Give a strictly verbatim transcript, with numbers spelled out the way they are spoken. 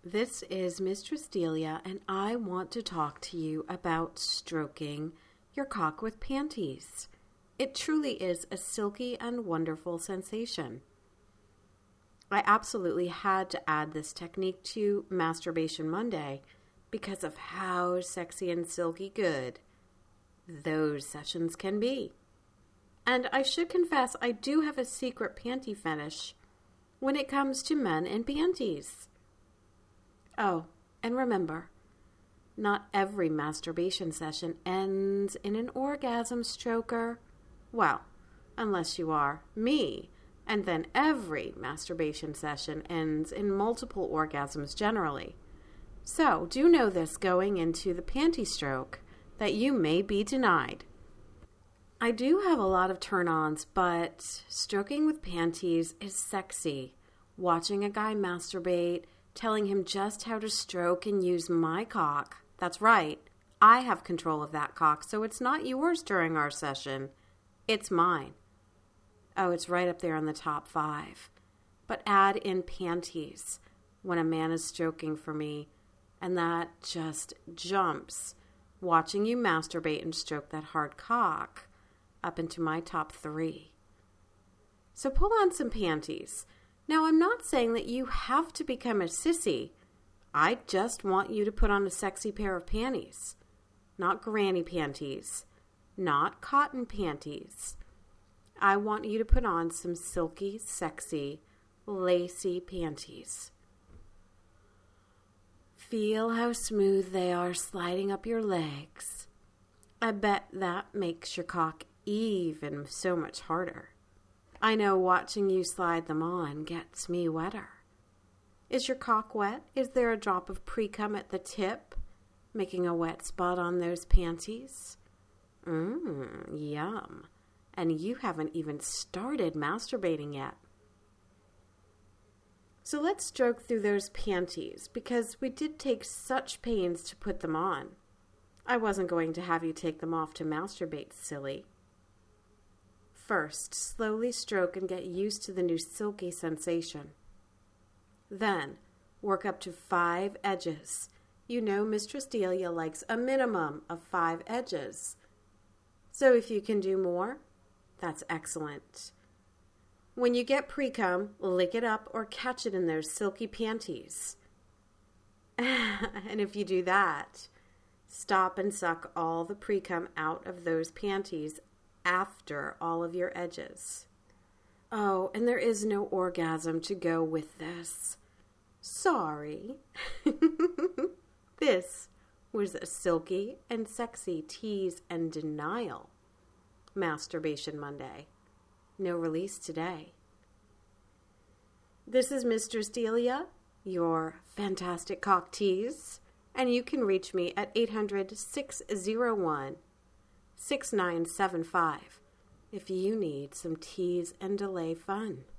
This is Mistress Delia, and I want to talk to you about stroking your cock with panties. It truly is a silky and wonderful sensation. I absolutely had to add this technique to Masturbation Monday because of how sexy and silky good those sessions can be. And I should confess, I do have a secret panty fetish when it comes to men in panties. Oh, and remember, not every masturbation session ends in an orgasm stroker. Well, unless you are me, and then every masturbation session ends in multiple orgasms generally. So, do know this going into the panty stroke, that you may be denied. I do have a lot of turn-ons, but stroking with panties is sexy. Watching a guy masturbate, telling him just how to stroke and use my cock. That's right. I have control of that cock, so it's not yours during our session. It's mine. Oh, it's right up there on the top five. But add in panties when a man is stroking for me, and that just jumps, watching you masturbate and stroke that hard cock, up into my top three. So pull on some panties. Now, I'm not saying that you have to become a sissy. I just want you to put on a sexy pair of panties. Not granny panties. Not cotton panties. I want you to put on some silky, sexy, lacy panties. Feel how smooth they are sliding up your legs. I bet that makes your cock even so much harder. I know watching you slide them on gets me wetter. Is your cock wet? Is there a drop of pre-cum at the tip, making a wet spot on those panties? Mmm, yum. And you haven't even started masturbating yet. So let's stroke through those panties, because we did take such pains to put them on. I wasn't going to have you take them off to masturbate, silly. First, slowly stroke and get used to the new silky sensation. Then, work up to five edges. You know Mistress Delia likes a minimum of five edges. So if you can do more, that's excellent. When you get pre-cum, lick it up or catch it in those silky panties. And if you do that, stop and suck all the pre-cum out of those panties after all of your edges. Oh, and there is no orgasm to go with this. Sorry. This was a silky and sexy tease and denial. Masturbation Monday. No release today. This is Mistress Delia, your fantastic cock tease, and you can reach me at eight hundred, six oh one, six nine seven five if you need some tease and delay fun.